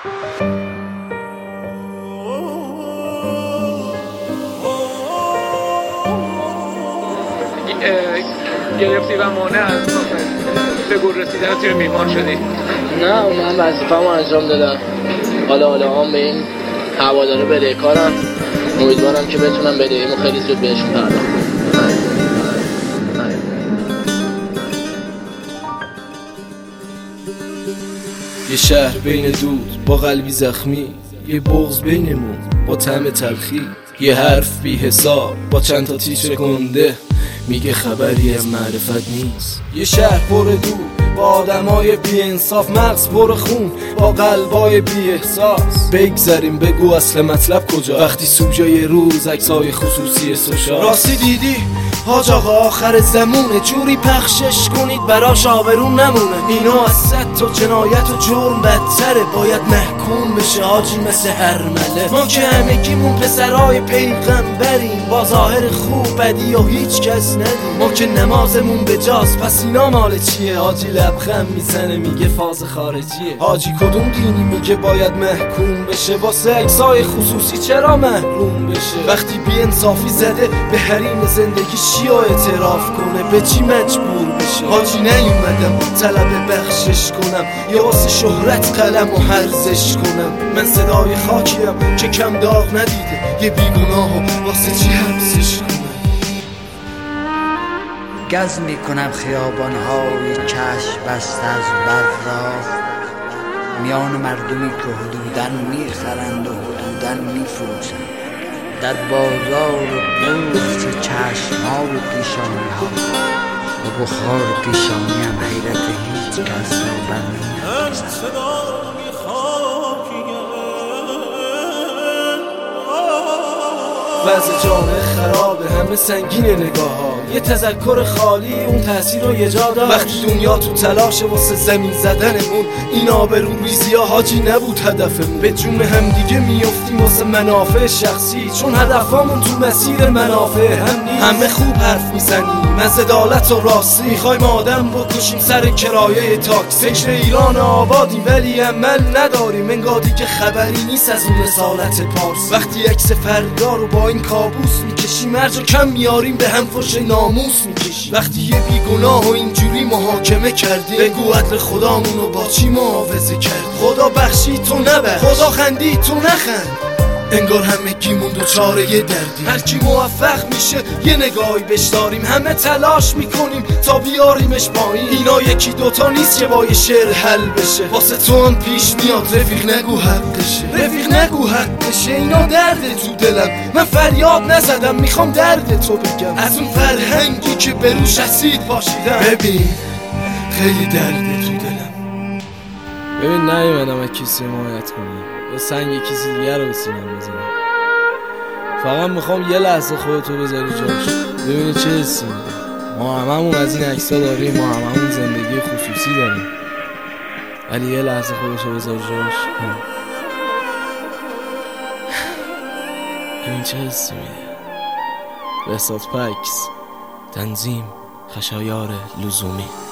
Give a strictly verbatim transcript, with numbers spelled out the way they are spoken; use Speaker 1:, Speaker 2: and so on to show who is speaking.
Speaker 1: گرفتی و مانع از به گل رسیدن تیم میهمان شدی؟
Speaker 2: نه من وظیفه‌مو انجام دادم. حالا حالا هم به این هواداره بدهکارم. امیدوارم که بتونم بدهیمو خیلی زود بهشون پرداخت کنم.
Speaker 3: یه شهر بین دود با قلبی زخمی، یه بغض بینمون با طعم تلخی، یه حرف بی حساب با چند تا تیتر گنده میگه خبری از معرفت نیست. یه شهر پر دود با آدمای بی انصاف، مغز پر خون با قلبای بی احساس. بگذاریم بگو اصل مطلب کجا وقتی سوژه روز عکسای خصوصی سوشال. راستی دیدی حاج آقا آخر زمونه، جوری پخشش کنید براش آبرون نمونه. اینا از صد تا جنایت و جرم بدتره، باید محکوم بشه حاجی مثل هرمله. ما که همگیمون پسرای پیغمبریم، با ظاهر خوب بدی و هیچ کس ندیم. ما که نمازمون به جاست، پس اینا مال چیه؟ حاجی لبخند میزنه میگه فاز خارجیه. حاجی کدوم دینی میگه باید محکوم بشه؟ واسه عکسای خصوصی چرا محروم بشه؟ وقتی بی انصافی زده به حریم زندگی چی اعتراف کنه، به چی مجبور بشه؟ حاجی نیومدم طلب بخشش کنم یا واسه شهرت قلم و هرزش کنم. من صدای خاکیم که کم داغ ندیده، یه بیگناه و واسه چی حبسش کنم؟
Speaker 4: گز میکنم خیابانهای چشم بسته از برق را، میان مردمی که حدوداً میخرند و حدوداً میفروشند، در بازار قرص چشم‌ها و پیشانی‌ها و بخار پیشانی هم حیرت هیچ کس را برنمی‌دارد.
Speaker 3: وضع جامعه خرابه، همه سنگینه نگاه ها، یه تذکر خالی اون تأثیر رو یه جا داشت. وقتی دنیا تو تلاشه واسه زمین زدنمون، این آبرو ریزی ها حاجی نبود هدفمون. به جون هم دیگه میافتیم واسه منافع شخصی، چون هدفمون تو مسیر منافع هم نیست. همه خوب حرف میزنیم از عدالت و راستی، میخوایم آدم بکشیم سر کرایه تاکسی. فکر ایران آبادیم ولی عمل نداریم، انگار دیگه خبری نیست از اون رسالت پارس. وقتی عکس فردا رو با این کابوس میکشیم، هر جا کم میاریم به هم فوش ناموس میکشیم. وقتی یه بیگناه و اینجوری محاکمه کردیم، بگو عدل خدامونو با چی معاوضه کرد؟ خدا بخشی تو نبخش، خدا خندی تو نخند. انگار همگیمون دوچاره یه دردیم، هر کی موفق میشه یه نگاهی بهش داریم. همه تلاش میکنیم تا بیاریمش پایین، اینا یکی دوتا نیست که با یه شعر حل بشه. واسه تو هم پیش میاد رفیق نگو حقشه، رفیق نگو حقشه. اینا درد تو دلم، من فریاد نزدم میخوام درد تو بگم. از اون فرهنگی که بروش اسید پاشیدم، ببین خیلی درد تو دلم.
Speaker 5: ببین نیومدم از کسی حمایت کنم یا سنگ کسی دیگر رو به سینم بزنم. فقط میخوام یه لحظه خودتو بذاری جاش، ببینی چه حسی میده. ما هممون از این عکس‌ها داریم، ما هممون زندگی خصوصی داریم، ولی یه لحظه خودتو بذار جاش، ببین چه حسی میده. بهزاد پکس، تنظیم خشایار لزومی.